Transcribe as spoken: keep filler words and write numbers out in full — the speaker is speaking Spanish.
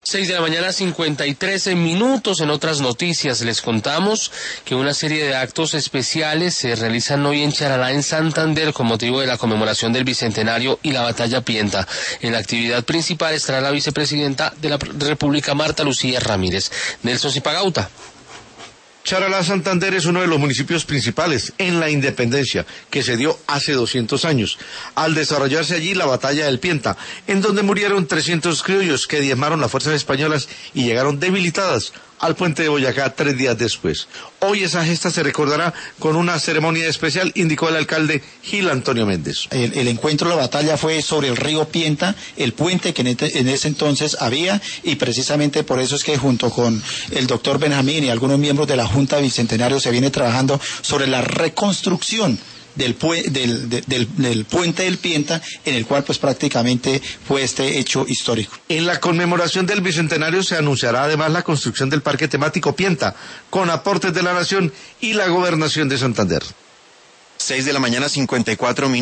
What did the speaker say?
Seis de la mañana, cincuenta y tres minutos. En otras noticias les contamos que una serie de actos especiales se realizan hoy en Charalá, en Santander, con motivo de la conmemoración del Bicentenario y la Batalla Pienta. En la actividad principal estará la vicepresidenta de la República, Marta Lucía Ramírez. Nelson Zipagauta. Charalá, Santander, es uno de los municipios principales en la independencia, que se dio hace doscientos años, al desarrollarse allí la batalla del Pienta, en donde murieron trescientos criollos que diezmaron las fuerzas españolas y llegaron debilitadas al puente de Boyacá tres días después. Hoy esa gesta se recordará con una ceremonia especial, indicó el alcalde Gil Antonio Méndez. El, el encuentro, la batalla fue sobre el río Pienta, el puente que en, este, en ese entonces había, y precisamente por eso es que junto con el doctor Benjamín y algunos miembros de la Junta Bicentenario se viene trabajando sobre la reconstrucción Del, pu del, de, del, del puente del Pienta, en el cual pues prácticamente fue este hecho histórico. En la conmemoración del Bicentenario se anunciará además la construcción del parque temático Pienta, con aportes de la Nación y la Gobernación de Santander. Seis de la mañana, cincuenta y cuatro minutos.